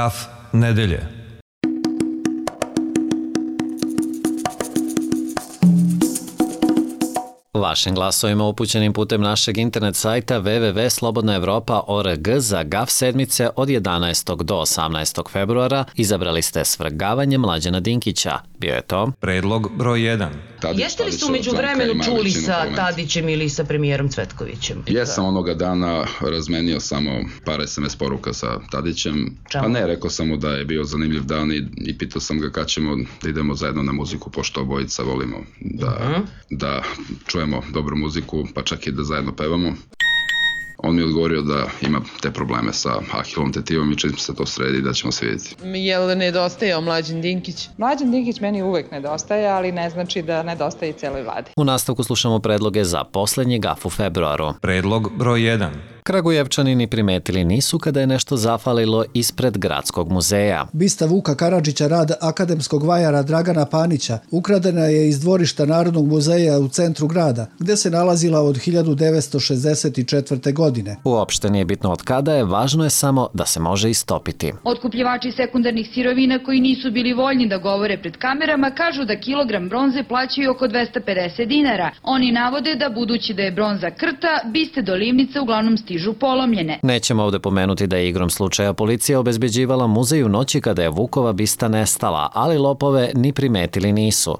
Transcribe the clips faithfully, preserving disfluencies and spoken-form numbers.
Gaf nedelje. Vašim glasovima upućenim putem našeg internet sajta w w w tačka slobodna evropa tačka org za Gaf sedmice od jedanaestog do osamnaestog februara izabrali ste Svrgavanje Mlađana Dinkića. Bio je to Predlog broj jedan. Jeste li ste umeđu vremenu čuli sa Tadićem ili sa premijerom Cvetkovićem? Jesam onoga dana razmenio samo par es em es poruka sa Tadićem. Čemu? Pa ne, rekao sam mu da je bio zanimljiv dan i, i pitao sam ga kad ćemo da idemo zajedno na muziku, pošto obojica volimo da, uh-huh. da čujemo dobru muziku, pa čak i da zajedno pevamo. On mi je odgovorio da ima te probleme sa Ahilom tetivom i čim se to sredi da ćemo se vidjeti. Je li nedostajao Mlađan Dinkić? Mlađan Dinkić meni uvek nedostaje, ali ne znači da nedostaje i celoj vladi. U nastavku slušamo predloge za poslednji Gaf u februaru. Predlog broj jedan. Kragujevčani ni primetili nisu kada je nešto zafalilo ispred Gradskog muzeja. Bista Vuka Karadžića, rad akademskog vajara Dragana Panića, ukradena je iz dvorišta Narodnog muzeja u centru grada, gde se nalazila od hiljadu devetsto šezdeset četvrte. godine. Uopšte nije bitno od kada je, važno je samo da se može istopiti. Otkupljivači sekundarnih sirovina koji nisu bili voljni da govore pred kamerama kažu da kilogram bronze plaćaju oko dvesta pedeset dinara. Oni navode da budući da je bronza krta, biste do livnice uglavnom stižu polomljene. Nećemo ovde pomenuti da je igrom slučaja policija obezbeđivala muzej u noći kada je Vukova bista nestala, ali lopove ni primetili nisu.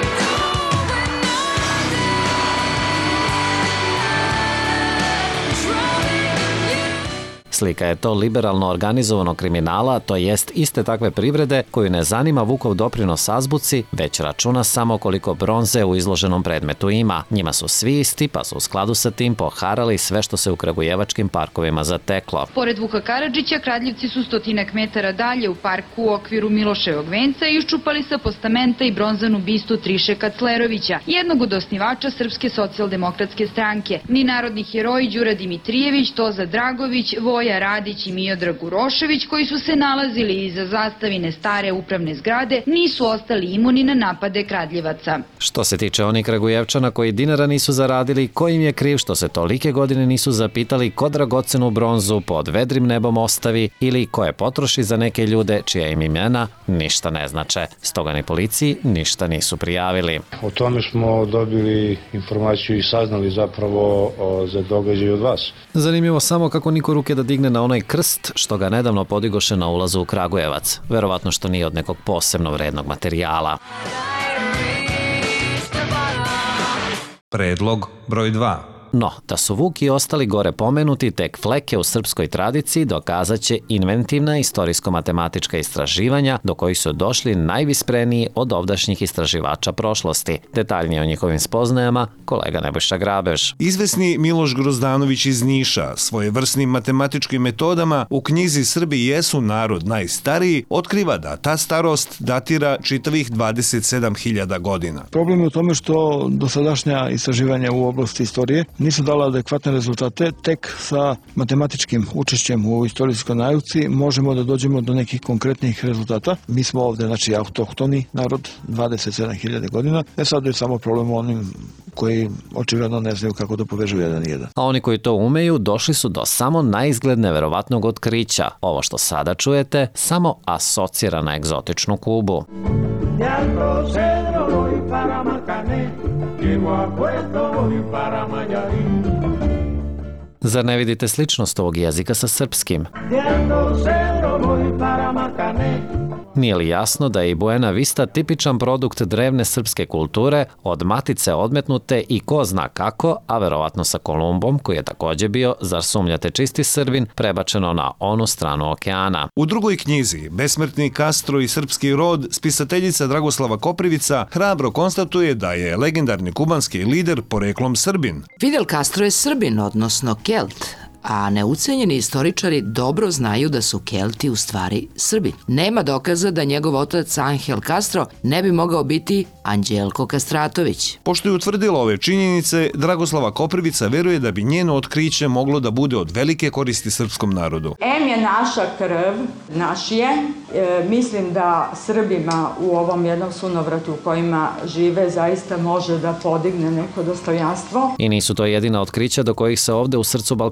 Slika je to liberalno organizovanog kriminala, to jest iste takve privrede koju ne zanima Vukov doprinos azbuci, već računa samo koliko bronze u izloženom predmetu ima. Njima su svi isti, pa su u skladu sa tim poharali sve što se u kragujevačkim parkovima zateklo. Pored Vuka Karadžića, kradljivci su stotinak metara dalje u parku u okviru Miloševog venca iščupali sa postamenta i bronzanu bistu Triše Kaclerovića, jednog od osnivača Srpske socijaldemokratske stranke. Ni narodni heroji Đura Dimitrijević, Toza Dragović, Voja Radić i Miodrag Urošević, koji su se nalazili iza zastavine stare upravne zgrade, nisu ostali imuni na napade kradljivaca. Što se tiče onih Kragujevčana koji dinara nisu zaradili, ko im je kriv što se tolike godine nisu zapitali ko dragocenu bronzu pod vedrim nebom ostavi ili ko je potroši za neke ljude čija im imena ništa ne znače. Stoga ni policiji ništa nisu prijavili. O tome smo dobili informaciju i saznali zapravo za događaj od vas. Zanimljivo samo kako niko ruke da digne na onaj krst što ga nedavno podigoše na ulazu u Kragujevac. Verovatno što nije od nekog posebno vrednog materijala. Predlog broj dva. No, da su Vuk i ostali gore pomenuti tek fleke u srpskoj tradiciji dokazat će inventivna istorijsko-matematička istraživanja do kojih su došli najvispreniji od ovdašnjih istraživača prošlosti. Detaljnije o njihovim spoznajama kolega Nebojša Grabež. Izvesni Miloš Grozdanović iz Niša svojevrsnim matematičkim metodama u knjizi Srbi jesu narod najstariji otkriva da ta starost datira čitavih dvadeset sedam hiljada godina. Problem je u tome što dosadašnja istraživanja u oblasti istorije nisu dala adekvatne rezultate, tek sa matematičkim učešćem u istorijskoj nauci možemo da dođemo do nekih konkretnih rezultata. Mi smo ovde, znači, autohtoni narod, dvadeset sedam hiljada godina. E sad je samo problem u onim koji očigledno ne znaju kako da povežu jedan i jedan. A oni koji to umeju došli su do samo naizgled neverovatnog otkrića. Ovo što sada čujete samo asocira na egzotičnu Kubu. Zar ne vidite sličnost ovog jezika sa srpskim? Nije li jasno da je i Buena Vista tipičan produkt drevne srpske kulture, od matice odmetnute i ko zna kako, a verovatno sa Kolumbom, koji je takođe bio, zar sumnjate čisti Srbin, prebačeno na onu stranu okeana. U drugoj knjizi, Besmrtni Kastro i srpski rod, spisateljica Dragoslava Koprivica hrabro konstatuje da je legendarni kubanski lider poreklom Srbin. Fidel Castro je Srbin, odnosno Kelt, a neucenjeni istoričari dobro znaju da su Kelti u stvari Srbi. Nema dokaza da njegov otac Angel Castro ne bi mogao biti Anđelko Kastratović. Pošto je utvrdila ove činjenice, Dragoslava Koprivica veruje da bi njeno otkriće moglo da bude od velike koristi srpskom narodu. Em je naša krv, naš je. E, mislim da Srbima u ovom jednom sunovratu u kojima žive zaista može da podigne neko dostojanstvo. I nisu to jedina otkrića do kojih se ovde u srcu Balkana došlo.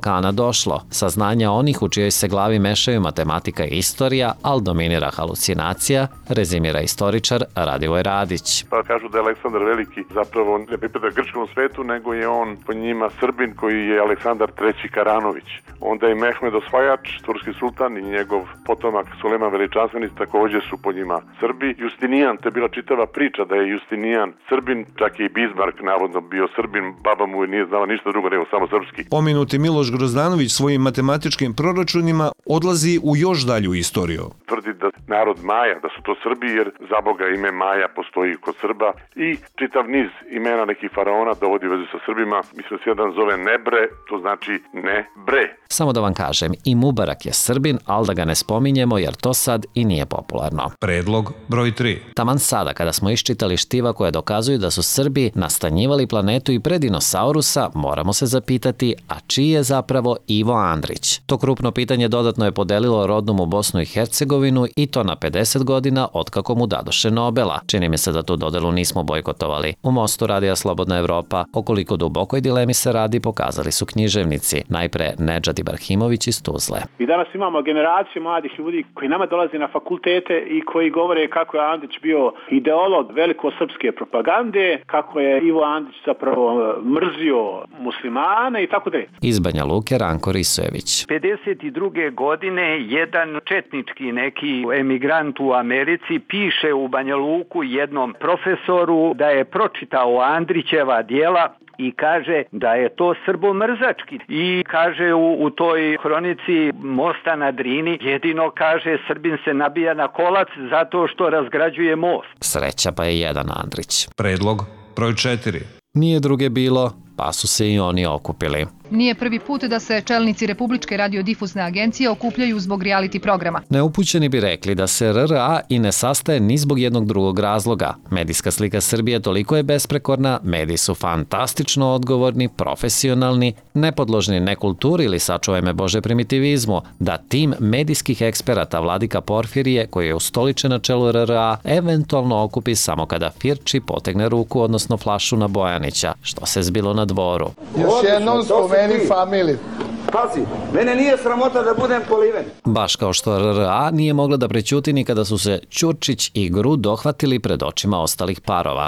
došlo? Saznanja onih u čijoj se glavi mešaju matematika i istorija, ali dominira halucinacija, rezimira istoričar Radivoj Radić. Pa kažu da je Aleksandar Veliki zapravo ne pripada grčkom svetu, nego je on po njima Srbin koji je Aleksandar treći Karanović. Onda je Mehmed Osvajač, turski sultan, i njegov potomak Sulejman Veličanstveni takođe su po njima Srbi. Justinijan, to je bila čitava priča da je Justinijan Srbin, čak i Bismarck navodno bio Srbin, baba mu nije znala ništa drugo nego samo srpski. Pomenuti Miloš Grozdanović svojim matematičkim proračunima odlazi u još dalju istoriju. Tvrdi da narod Maja, da su to Srbi, jer za Boga ime Maja postoji kod Srba i čitav niz imena nekih faraona dovodi u vezu sa Srbima. Mislim da se jedan zove Nebre, to znači ne bre. Samo da vam kažem, i Mubarak je Srbin, ali da ga ne spominjemo jer to sad i nije popularno. Predlog broj tri. Taman sada, kada smo iščitali štiva koje dokazuju da su Srbi nastanjivali planetu i pre dinosaurusa, moramo se zapitati, a čiji je zapravo Ivo Andrić? To krupno pitanje dodatno je podelilo rodnom u Bosnu i Hercegovinu i to na pedeset godina otkako mu dadoše Nobela. Čini mi se da tu dodelu nismo bojkotovali. U Mostu Radija Slobodna Evropa, o koliko dubokoj dilemi se radi, pokazali su književnici. Najpre Nedžad Ibrahimović iz Tuzle. I danas imamo generaciju mladih ljudi koji nama dolaze na fakultete i koji govore kako je Andrić bio ideolog velikosrpske propagande, kako je Ivo Andrić zapravo mrzio muslimane i tako dalje. Iz Banja Luke Ranko Risojević. pedeset druge godine jedan četnički neki emigrant u Americi piše u Banja Luku jednom profesoru da je pročitao Andrićeva djela i kaže da je to srbomrzački. I kaže u, u toj hronici Mosta na Drini, jedino kaže Srbin se nabija na kolac zato što razgrađuje most. Sreća pa je jedan Andrić. Predlog broj četiri. Nije druge bilo, pa su se i oni okupili. Nije prvi put da se čelnici Republičke radiodifuzne agencije okupljaju zbog reality programa. Neupućeni bi rekli da se R R A i ne sastaje ni zbog jednog drugog razloga. Medijska slika Srbije toliko je besprekorna, mediji su fantastično odgovorni, profesionalni, nepodložni nekulturi ili, sačuvaj me Bože, primitivizmu, da tim medijskih eksperata Vladika Porfirije, koji je ustoličen na čelu R R A, eventualno okupi samo kada Firči potegne ruku, odnosno flašu na Bojanića, što se zbilo na dvoru. Još jednom spomeni familiju. Pazi, mene nije sramota da budem poliven. Baš kao što R R A nije mogla da prećuti ni kada su se Ćurčić i Gru dohvatili pred očima ostalih parova.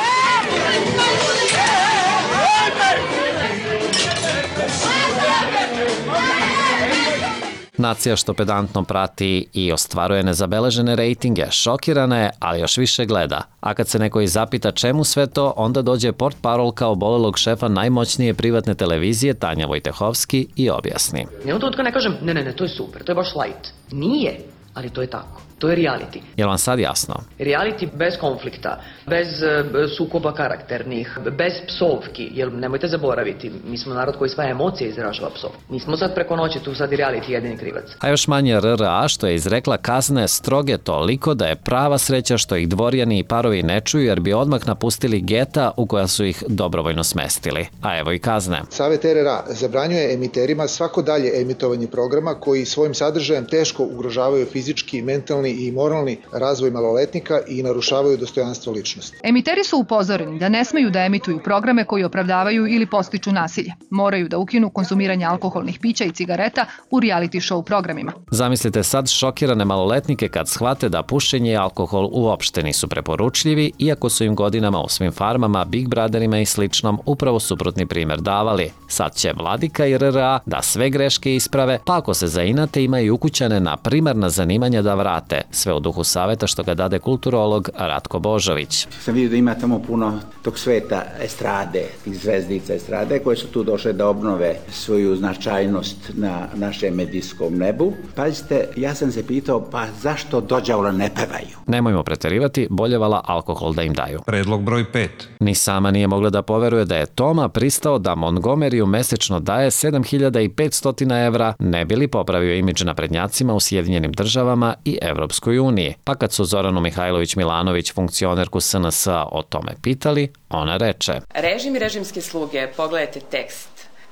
Nacija što pedantno prati i ostvaruje nezabeležene rejtinge, šokirana je, ali još više gleda. A kad se neko i zapita čemu sve to, onda dođe portparolka obolelog šefa najmoćnije privatne televizije Tanja Vojtehovski i objasni. Ne u to ne kažem, ne, ne, ne, to je super, to je baš light. Nije, ali to je tako. To je reality. Je li vam sad jasno? Reality bez konflikta, bez sukoba karakternih, bez psovki, jer nemojte zaboraviti, mi smo narod koji svoje emocije izražava psov. Mi smo sad preko noći, tu sad i reality jedini krivac. A još manje R R A što je izrekla kazne stroge toliko da je prava sreća što ih dvorjani i parovi ne čuju, jer bi odmah napustili geta u koja su ih dobrovoljno smestili. A evo i kazne. Savet R R A zabranjuje emiterima svako dalje emitovanje programa koji svojim sadržajem teško ugrožavaju fizički, mentalni i moralni razvoj maloletnika i narušavaju dostojanstvo ličnosti. Emiteri su upozoreni da ne smeju da emituju programe koji opravdavaju ili podstiču nasilje. Moraju da ukinu konzumiranje alkoholnih pića i cigareta u reality show programima. Zamislite sad šokirane maloletnike kad shvate da pušenje i alkohol uopšte nisu preporučljivi, iako su im godinama u svim farmama, Big Brotherima i sličnom upravo suprotni primer davali. Sad će Vladika i R R A da sve greške isprave, pa ako se zainate imaju ukućane na primarna zanimanja da vrate. Sve u duhu saveta što ga dade kulturolog Ratko Božović. Sam vidio da ima tamo puno tog sveta estrade, tih zvezdica estrade koje su tu došle da obnove svoju značajnost na našem medijskom nebu. Pazite, ja sam se pitao, pa zašto dođavola ne pevaju? Nemojmo preterivati, boljevala alkohol da im daju. Predlog broj pet. Ni sama nije mogla da poveruje da je Toma pristao da Montgomeryu mesečno daje sedam hiljada petsto evra, ne bi li popravio imidž naprednjacima u Sjedinjenim državama i Evropskoj uniji. Pa kad su Zoranu Mihajlović-Milanović, funkcionerku S N S-a, o tome pitali, ona reče: Režim i režimske sluge, pogledajte tekst.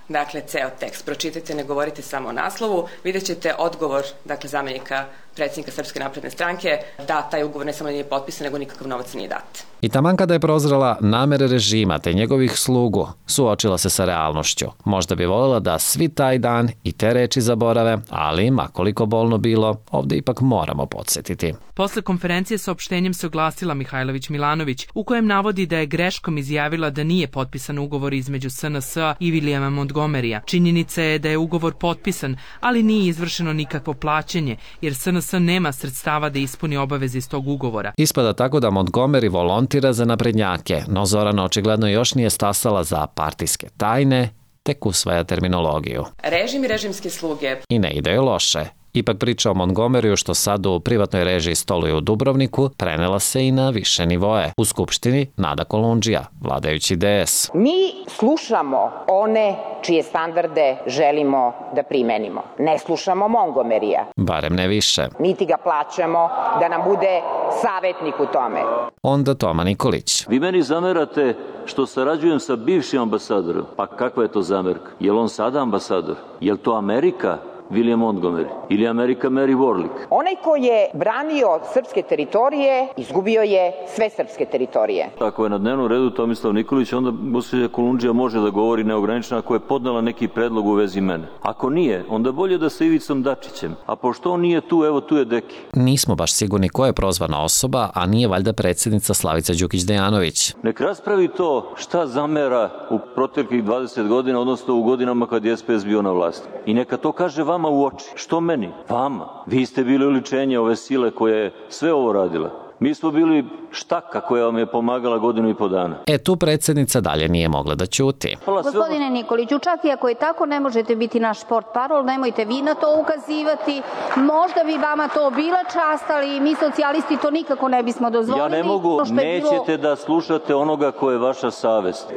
dakle, ceo tekst. Pročitajte, ne govorite samo o naslovu, vidjet ćete odgovor, dakle, zamenika predsjednika Srpske napredne stranke da taj ugovor ne samo nije potpisan, nego nikakav novac nije dat. I taman kada je prozrela namere režima te njegovih slugu, suočila se sa realnošću. Možda bi voljela da svi taj dan i te reči zaborave, ali makoliko bolno bilo, ovde ipak moramo podsjetiti. Posle konferencije sa opštenjem se oglasila Mihajlović Milanović, u kojem navodi da je greškom izjavila da nije potpisan ugovor između S N S-a i Williama Montgomerya. Činjenica je da je ugovor potpisan, ali nije izvršeno nikakvo plaćanje, jer S N S nema sredstava da ispuni obaveze iz tog ugovora. Ispada tako da Montgomery volontira za naprednjake, no Zorana očigledno još nije stasala za partijske tajne, tek usvaja terminologiju. Režim i režimske sluge. I ne ide joj loše. Ipak priča o Montgomeryu što sad u privatnoj režiji stoluje u Dubrovniku prenela se i na više nivoe. U Skupštini Nada Kolundžija, vladajući D S. Mi slušamo one čije standarde želimo da primenimo. Ne slušamo Montgomerya. Barem ne više. Niti ga plaćamo da nam bude savjetnik u tome. Onda Toma Nikolić. Vi meni zamerate što sarađujem sa bivšim ambasadorom. Pa kakva je to zamerka? Je li on sada ambasador? Je li to Amerika? William Montgomery ili Amerika Mary Warlick. Onaj ko je branio srpske teritorije, izgubio je sve srpske teritorije. Ako je na dnevnom redu Tomislav Nikolić, onda gospođa Kolundžija može da govori neograničeno ako je podnela neki predlog u vezi mene. Ako nije, onda bolje da sa Ivicom Dačićem. A pošto on nije tu, evo tu je Deki. Nismo baš sigurni ko je prozvana osoba, a nije valjda predsjednica Slavica Đukić-Dejanović. Nek raspravi to šta zamera u proteklih dvadeset godina, odnosno u godinama kad je S P S bio na vlasti. I neka to kaže vama u oči. Što meni? Vama. Vi ste bili uličenje ove sile koje je sve ovo radila. Mi smo bili štaka koja vam je pomagala godinu i po dana. E tu predsjednica dalje nije mogla da ćuti. Gospodine Nikoliću, čak i ako je tako, ne možete biti naš sport parol, nemojte vi na to ukazivati. Možda bi vama to bila čast, ali mi socijalisti to nikako ne bismo dozvolili. Ja ne mogu, nećete da slušate onoga ko je vaša savest.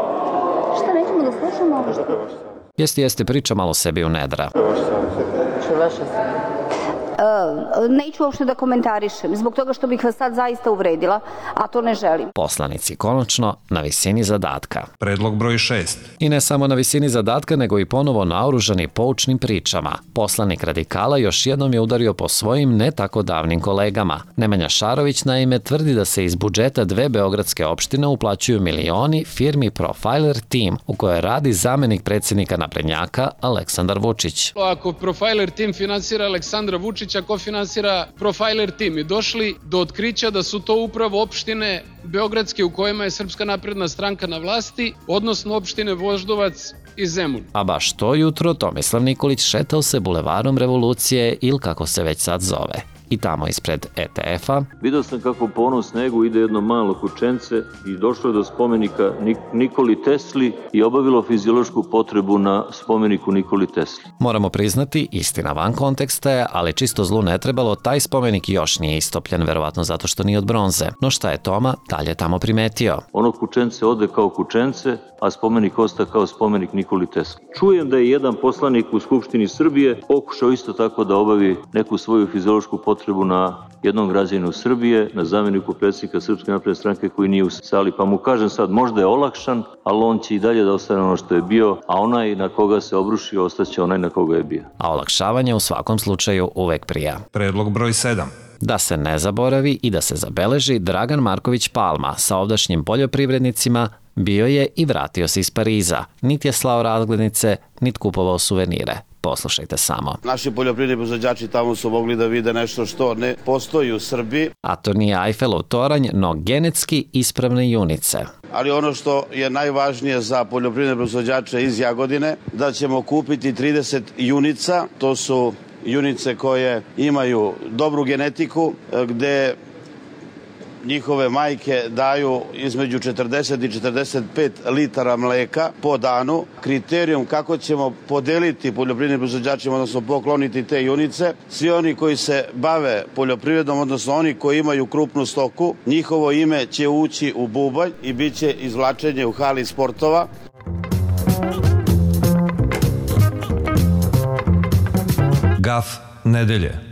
Šta nećemo da slušamo? Jeste, jeste, priča malo sebi u nedra. Što je vaša savest? Uh, neću uopšte da komentarišem, zbog toga što bih vas sad zaista uvredila, a to ne želim. Poslanici konačno na visini zadatka. Predlog broj šest. I ne samo na visini zadatka, nego i ponovo naoružani poučnim pričama. Poslanik Radikala još jednom je udario po svojim ne tako davnim kolegama. Nemanja Šarović naime tvrdi da se iz budžeta dve beogradske opštine uplaćuju milioni firmi Profiler Team, u kojoj radi zamenik predsjednika naprednjaka Aleksandar Vučić. Ako Profiler Team finansira Aleksandra Vučića, ko finansira Profiler Team, i došli do otkrića da su to upravo opštine beogradske u kojima je Srpska napredna stranka na vlasti, odnosno opštine Voždovac i Zemun. A baš to jutro Tomislav Nikolić šetao se bulevarom Revolucije ili kako se već sad zove. I tamo ispred E T F-a vidio sam kako po onom snegu ide jedno malo kućence i došlo je do spomenika Nikoli Tesli i obavilo fiziološku potrebu na spomeniku Nikoli Tesli. Moramo priznati, istina van konteksta je, ali čisto zlu ne trebalo, taj spomenik još nije istopljen, verovatno zato što nije od bronze. No šta je Toma dalje tamo primetio? Ono kućence ode kao kućence, a spomenik osta kao spomenik Nikoli Tesli. Čujem da je jedan poslanik u Skupštini Srbije pokušao isto tako da obavi neku svoju fiziološku potrebu na jednom građaninu Srbije, na zamjeniku predsjednika Srpske napredne stranke koji nije u sali, pa mu kažem sad, možda je olakšan, ali on će i dalje da ostane ono što je bio, a onaj na koga se obrušio ostaće onaj na koga je bio. A olakšavanje u svakom slučaju uvek prija. Predlog broj sedam. Da se ne zaboravi i da se zabeleži, Dragan Marković Palma sa ovdašnjim poljoprivrednicima bio je i vratio se iz Pariza. Niti je slao razglednice, niti kupovao suvenire. Poslušajte samo. Naši poljoprivredni proizvođači tamo su mogli da vide nešto što ne postoji u Srbiji. A to nije Eifelov toranj, no genetski ispravne junice. Ali ono što je najvažnije za poljoprivredne proizvođače iz Jagodine, da ćemo kupiti trideset junica, to su junice koje imaju dobru genetiku, gde njihove majke daju između četrdeset i četrdeset pet litara mleka po danu. Kriterijum kako ćemo podeliti poljoprivrednim proizvođačima, odnosno pokloniti te junice, svi oni koji se bave poljoprivredom, odnosno oni koji imaju krupnu stoku, njihovo ime će ući u bubanj i bit će izvlačenje u hali sportova. Gaf nedelje.